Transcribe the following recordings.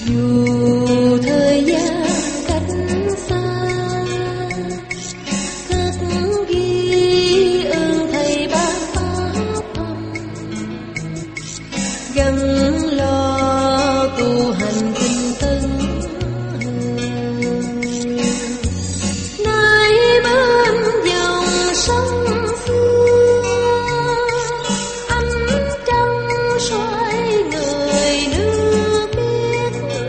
Dù thời gian cách xa, khắc ghi ơn thầy ban pháp âm, gắn lo tu hành tinh tấn. Nay bên dòng sông xưa, ánh trăng soi người nước biếc,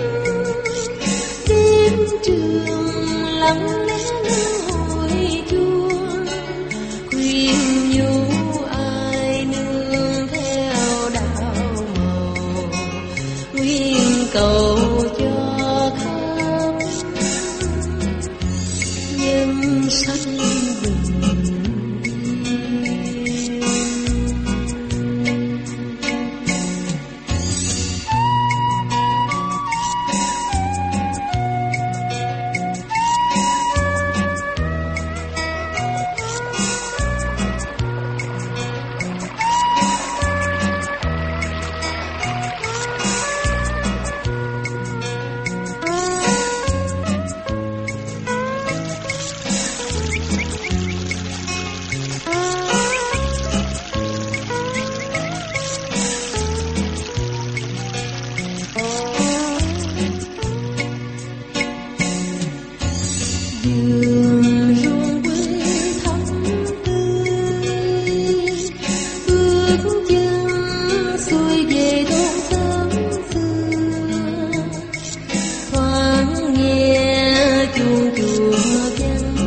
đêm trường lặng lẽ hồi chuông, khuyên nhủ ai nương theo đạo màu, nguyện cầu cho khắp nhân sanh bình yên. Đường ruộng quê thắm tươi, bước chân xuôi về thôn xóm xưa, thoáng nghe chuông chùa vang.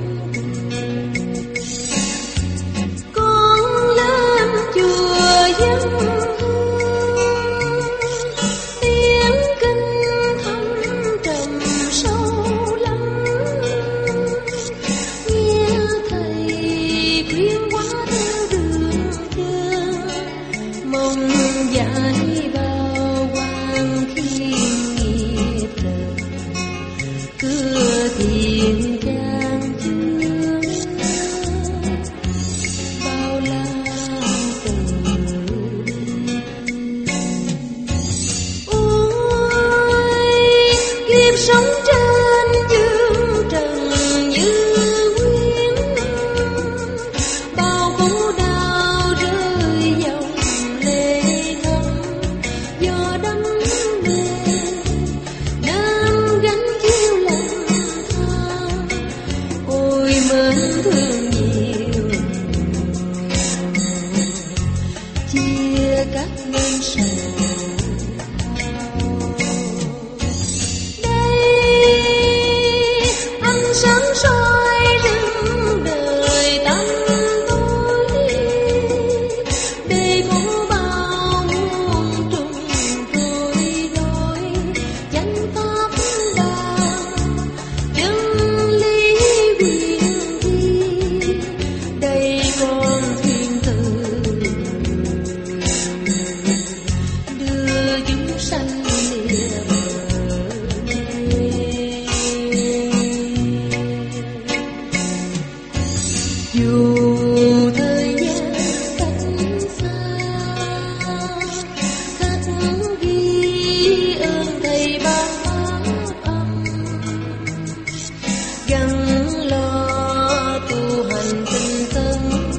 Con lên chùa dân hương, tiếng kinh thâm trầm sâu lắm, nghe thầy khuyên quá theo đường chân, mong giải bao quan thiên nghiệp đời, cửa thiện trang chương bao la từ bi. Ôi kiếp sống trên dương trần như quyến, bao khổ đau rơi dòng lệ thấm, gió đắm đê nam gánh chiêu lòng than. Ôi mến thương nhiều chia cắt nên sầu. Đây ánh sáng soi rừng đời tăm tối, đây có bao muôn trùng trôi nổi, chánh pháp đàng chân lý quyền thi. Đây con thiên tử đưa chúng sanh lìa bờ mê. Dù thời gian cách xa, khắc ghi ơn thầy ban pháp âm, gắn lo tu hành tinh tấn.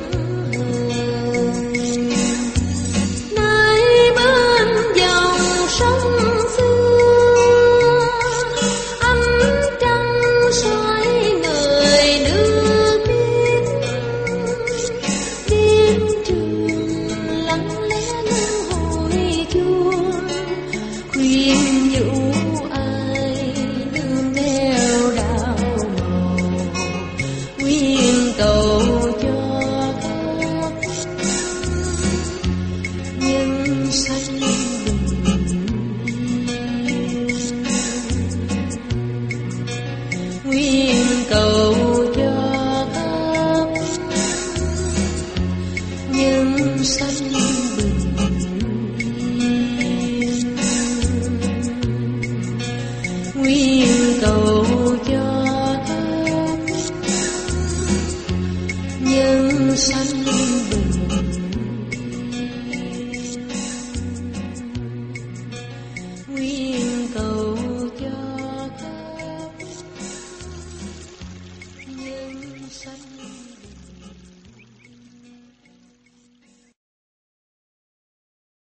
Nay bên dòng sông xưa, ánh trăng soi người nước biếc, đêm trường lặng lẽ hồi chuông, khuyên nhủ